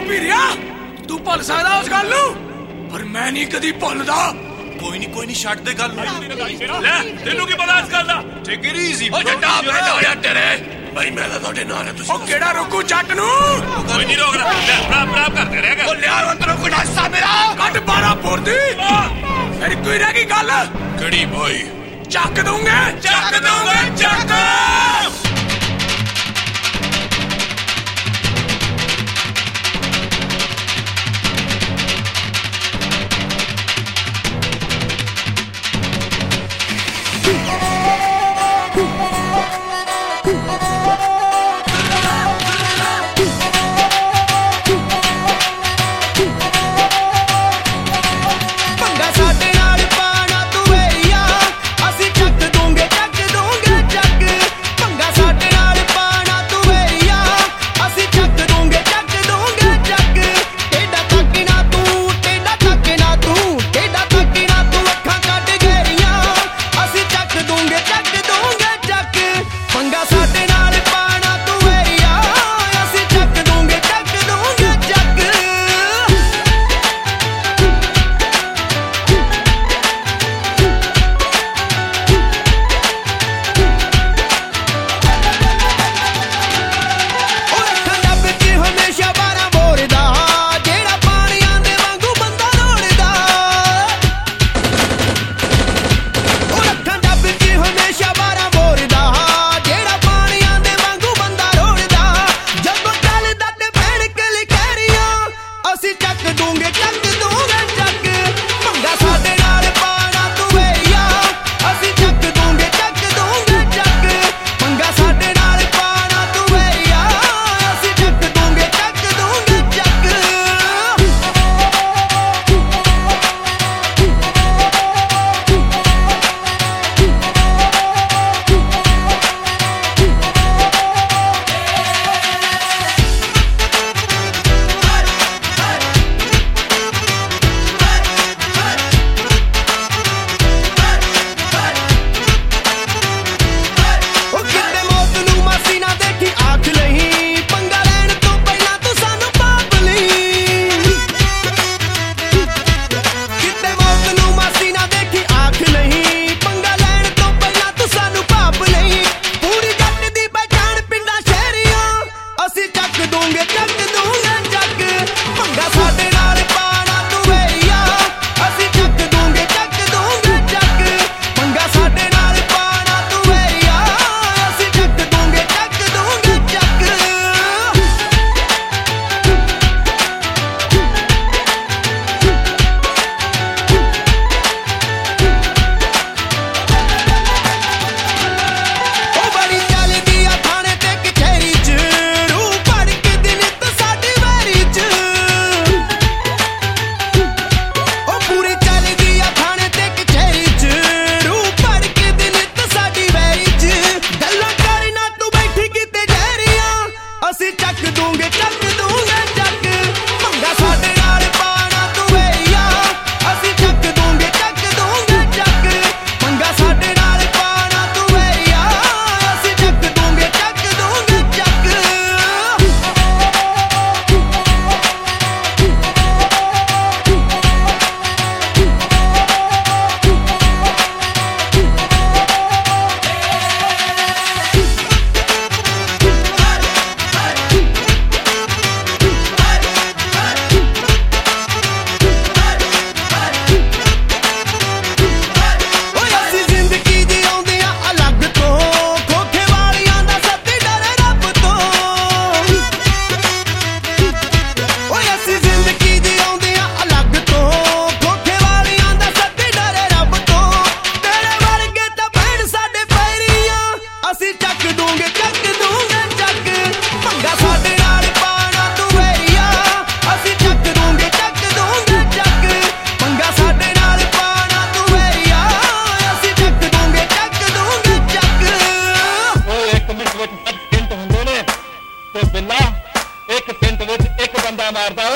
ਪੀਰਿਆ ਤੂੰ ਭੁੱਲ ਸਕਦਾ ਉਸ ਗੱਲ ਨੂੰ ਪਰ ਮੈਂ ਨਹੀਂ ਕਦੀ ਭੁੱਲਦਾ। ਕੋਈ ਨਹੀਂ ਛੱਡ ਦੇ ਗੱਲ ਨੂੰ। ਲੈ ਤੈਨੂੰ ਕੀ ਪਤਾ ਇਸ ਗੱਲ ਦਾ? ਟੇਕ ਇਟ ਈਜ਼ੀ ਉਹ ਜੱਟਾ ਬੈਠਾ ਹੋਇਆ ਤੇਰੇ ਬਈ ਮੈਂ ਤਾਂ ਤੁਹਾਡੇ ਨਾਲ ਹਾਂ। ਤੁਸੀਂ ਉਹ ਕਿਹੜਾ ਰੋਕੂ ਜੱਟ ਨੂੰ? ਕੋਈ ਨਹੀਂ ਰੋਕਦਾ। ਲੈ ਪ੍ਰਾਪ ਕਰਦੇ ਰਹੇਗਾ। ਉਹ ਲਿਆ ਅੰਦਰੋਂ ਕੋਈ ਹਿੱਸਾ ਮੇਰਾ ਕੱਢ 12 ਫੁਰਦੀ। ਮੇਰੀ ਕੋਈ ਰਹਿ ਗਈ ਗੱਲ ਕਿਹੜੀ ਬੋਈ? ਚੱਕ ਦੂੰਗੇ ਚੱਕ। मारता